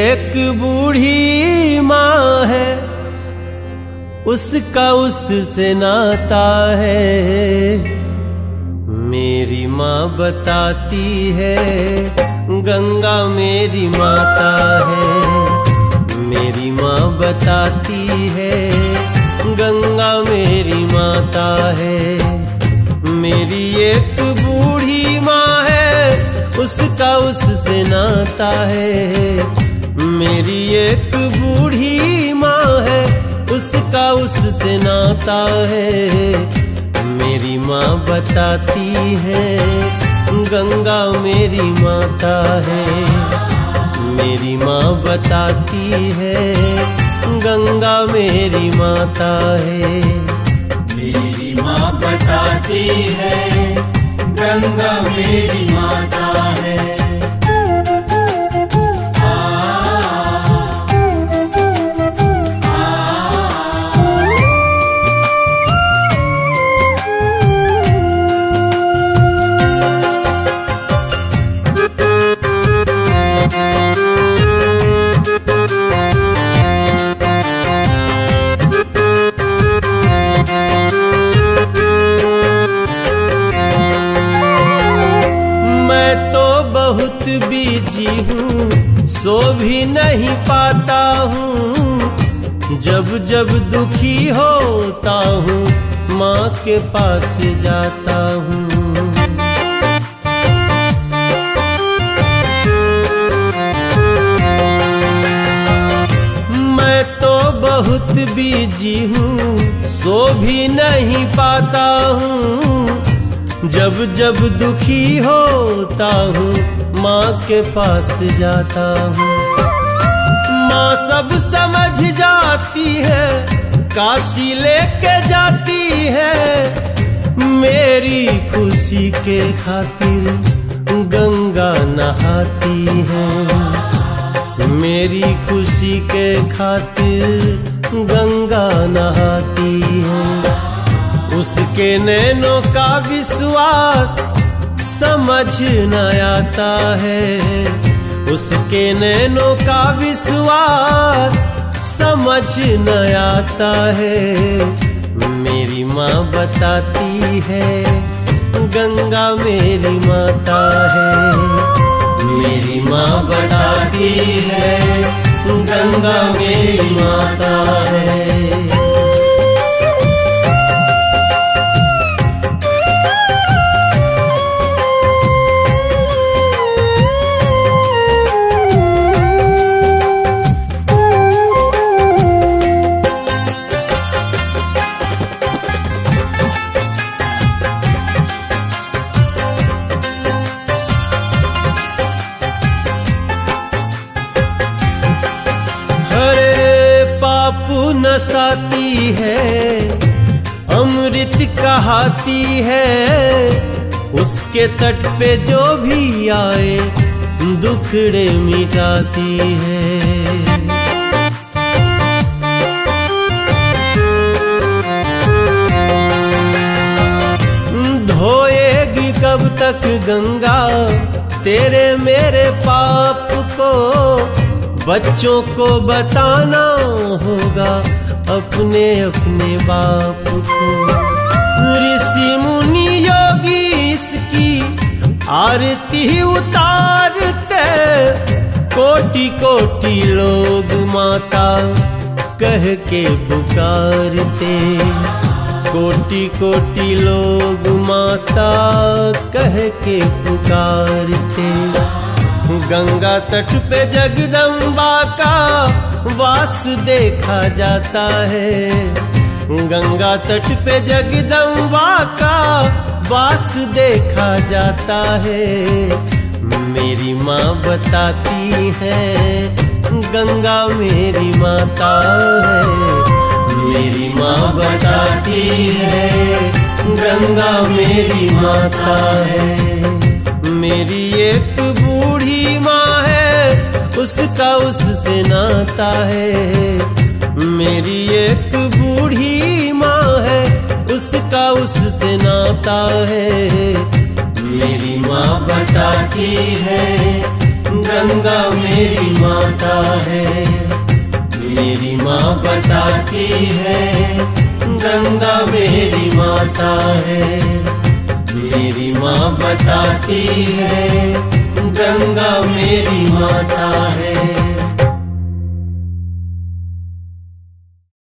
एक बूढ़ी माँ है, उसका उससे नाता है। मेरी माँ बताती है गंगा मेरी माता है। मेरी माँ बताती है गंगा मेरी माता है। मेरी एक बूढ़ी माँ है, उसका उससे नाता है। मेरी एक बूढ़ी माँ है, उसका उससे नाता है। मेरी माँ बताती है गंगा मेरी माता है। मेरी माँ बताती है गंगा मेरी माता है। मेरी माँ बताती है गंगा मेरी माता है। बीजी हूँ सो भी नहीं पाता हूँ। जब जब दुखी होता हूँ माँ के पास जाता हूँ। मैं तो बहुत बीजी हूँ सो भी नहीं पाता हूँ। जब जब दुखी होता हूँ माँ के पास जाता हूँ। माँ सब समझ जाती है, काशी लेके जाती है। मेरी खुशी के खातिर गंगा नहाती है। मेरी खुशी के खातिर गंगा नहाती है। उसके नैनों का विश्वास समझ न आता है। उसके नैनों का विश्वास समझ न आता है। मेरी माँ बताती है गंगा मेरी माता है। मेरी माँ बताती है गंगा मेरी माता है। नसाती है अमृत कहाती है। उसके तट पे जो भी आए दुखड़े मिटाती है। धोएगी कब तक गंगा तेरे मेरे पाप को। बच्चों को बताना होगा अपने अपने बाप को। ऋषि मुनि योगी इसकी आरती उतारते। कोटि कोटि लोग माता कह के पुकारते। कोटि कोटि लोग माता कह के पुकारते। गंगा तट पे जगदम्बा का वास देखा जाता है। गंगा तट पे जगदम्बा का वास देखा जाता है। मेरी माँ बताती है गंगा मेरी माता है। मेरी माँ बताती है गंगा मेरी माता है। मेरी एक बूढ़ी माँ है, उसका उससे नाता है। मेरी एक बूढ़ी माँ है, उसका उससे नाता है। मेरी माँ बताती है गंगा मेरी माता है। मेरी माँ बताती है, गंगा मेरी माता है। मेरी माँ बताती है, गंगा मेरी माता है।